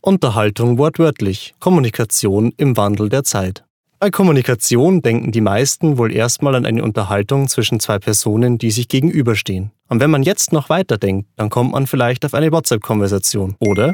Unterhaltung wortwörtlich, Kommunikation im Wandel der Zeit. Bei Kommunikation denken die meisten wohl erstmal an eine Unterhaltung zwischen zwei Personen, die sich gegenüberstehen. Und wenn man jetzt noch weiterdenkt, dann kommt man vielleicht auf eine WhatsApp-Konversation, oder?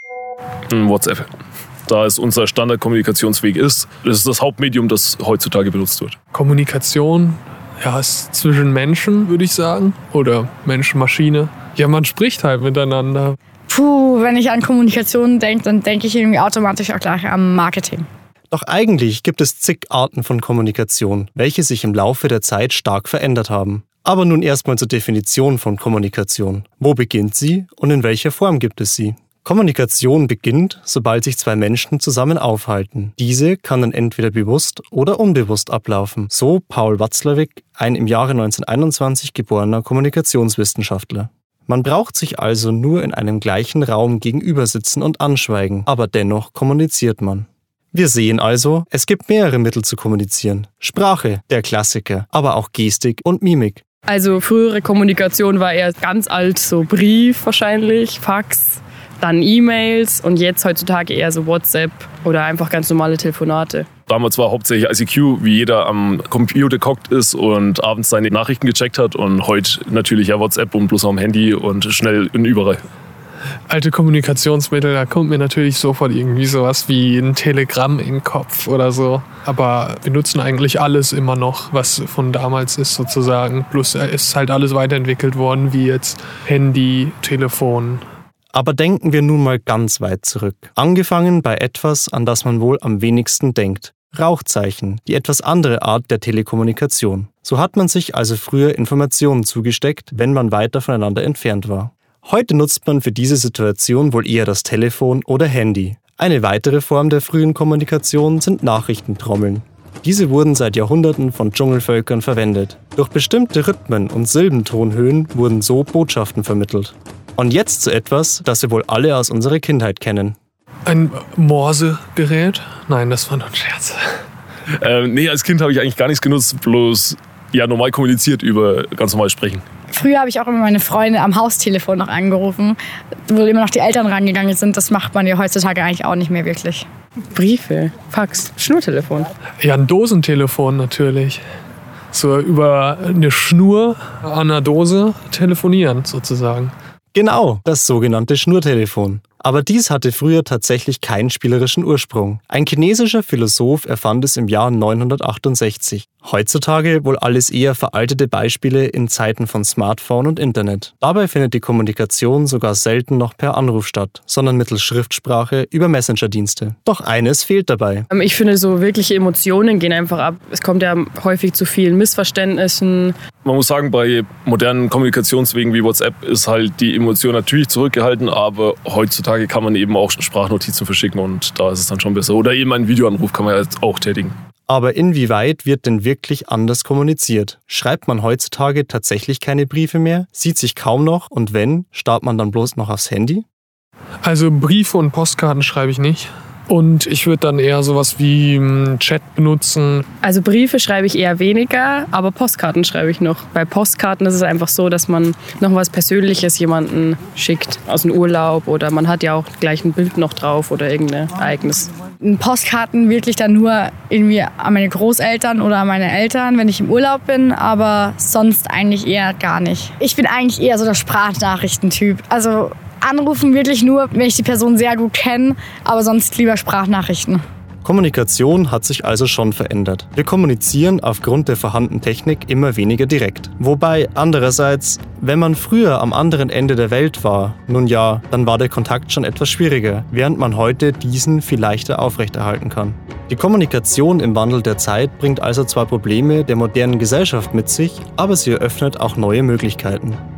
WhatsApp. Da es unser Standardkommunikationsweg ist, das ist das Hauptmedium, das heutzutage benutzt wird. Kommunikation, ja, ist zwischen Menschen, würde ich sagen. Oder Mensch-Maschine. Ja, man spricht halt miteinander. Wenn ich an Kommunikation denke, dann denke ich irgendwie automatisch auch gleich am Marketing. Doch eigentlich gibt es zig Arten von Kommunikation, welche sich im Laufe der Zeit stark verändert haben. Aber nun erstmal zur Definition von Kommunikation. Wo beginnt sie und in welcher Form gibt es sie? Kommunikation beginnt, sobald sich zwei Menschen zusammen aufhalten. Diese kann dann entweder bewusst oder unbewusst ablaufen. So Paul Watzlawick, ein im Jahre 1921 geborener Kommunikationswissenschaftler. Man braucht sich also nur in einem gleichen Raum gegenüber sitzen und anschweigen, aber dennoch kommuniziert man. Wir sehen also, es gibt mehrere Mittel zu kommunizieren. Sprache, der Klassiker, aber auch Gestik und Mimik. Also frühere Kommunikation war eher ganz alt, so Brief wahrscheinlich, Fax, dann E-Mails und jetzt heutzutage eher so WhatsApp oder einfach ganz normale Telefonate. Damals war hauptsächlich ICQ, wie jeder am Computer gehockt ist und abends seine Nachrichten gecheckt hat. Und heute natürlich ja WhatsApp und bloß am Handy und schnell und überall. Alte Kommunikationsmittel, da kommt mir natürlich sofort irgendwie sowas wie ein Telegramm in den Kopf oder so. Aber wir nutzen eigentlich alles immer noch, was von damals ist sozusagen. Bloß ist halt alles weiterentwickelt worden, wie jetzt Handy, Telefon. Aber denken wir nun mal ganz weit zurück. Angefangen bei etwas, an das man wohl am wenigsten denkt. Rauchzeichen, die etwas andere Art der Telekommunikation. So hat man sich also früher Informationen zugesteckt, wenn man weiter voneinander entfernt war. Heute nutzt man für diese Situation wohl eher das Telefon oder Handy. Eine weitere Form der frühen Kommunikation sind Nachrichtentrommeln. Diese wurden seit Jahrhunderten von Dschungelvölkern verwendet. Durch bestimmte Rhythmen und Silbentonhöhen wurden so Botschaften vermittelt. Und jetzt zu etwas, das wir wohl alle aus unserer Kindheit kennen. Ein Morsegerät? Nein, das war nur ein Scherz. Nee, als Kind habe ich eigentlich gar nichts genutzt, bloß ja normal kommuniziert über ganz normal sprechen. Früher habe ich auch immer meine Freunde am Haustelefon noch angerufen, wo immer noch die Eltern rangegangen sind. Das macht man ja heutzutage eigentlich auch nicht mehr wirklich. Briefe, Fax, Schnurtelefon. Ja, ein Dosentelefon natürlich. So über eine Schnur an einer Dose telefonieren sozusagen. Genau, das sogenannte Schnurtelefon. Aber dies hatte früher tatsächlich keinen spielerischen Ursprung. Ein chinesischer Philosoph erfand es im Jahr 968. Heutzutage wohl alles eher veraltete Beispiele in Zeiten von Smartphone und Internet. Dabei findet die Kommunikation sogar selten noch per Anruf statt, sondern mittels Schriftsprache über Messenger-Dienste. Doch eines fehlt dabei. Ich finde, so wirkliche Emotionen gehen einfach ab. Es kommt ja häufig zu vielen Missverständnissen. Man muss sagen, bei modernen Kommunikationswegen wie WhatsApp ist halt die Emotion natürlich zurückgehalten, aber heutzutage kann man eben auch Sprachnotizen verschicken und da ist es dann schon besser. Oder eben einen Videoanruf kann man ja auch tätigen. Aber inwieweit wird denn wirklich anders kommuniziert? Schreibt man heutzutage tatsächlich keine Briefe mehr? Sieht sich kaum noch? Und wenn, starrt man dann bloß noch aufs Handy? Also Briefe und Postkarten schreibe ich nicht. Und ich würde dann eher sowas wie Chat benutzen. Also Briefe schreibe ich eher weniger, aber Postkarten schreibe ich noch. Bei Postkarten ist es einfach so, dass man noch was Persönliches jemanden schickt aus dem Urlaub oder man hat ja auch gleich ein Bild noch drauf oder irgendein Ereignis. Postkarten wirklich dann nur irgendwie an meine Großeltern oder an meine Eltern, wenn ich im Urlaub bin, aber sonst eigentlich eher gar nicht. Ich bin eigentlich eher so der Sprachnachrichtentyp. Also anrufen wirklich nur, wenn ich die Person sehr gut kenne, aber sonst lieber Sprachnachrichten. Kommunikation hat sich also schon verändert. Wir kommunizieren aufgrund der vorhandenen Technik immer weniger direkt. Wobei andererseits, wenn man früher am anderen Ende der Welt war, nun ja, dann war der Kontakt schon etwas schwieriger, während man heute diesen viel leichter aufrechterhalten kann. Die Kommunikation im Wandel der Zeit bringt also zwar Probleme der modernen Gesellschaft mit sich, aber sie eröffnet auch neue Möglichkeiten.